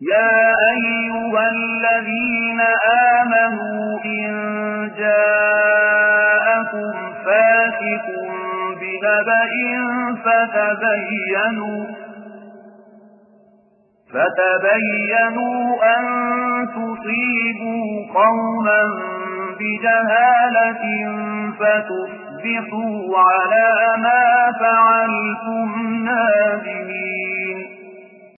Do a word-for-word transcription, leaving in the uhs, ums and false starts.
يا أيها الذين آمنوا إن جاءكم فاسق بنبأ فتبينوا فتبينوا أن تصيبوا قوما بجهالة فتصبحوا على ما فعلتم نادمين.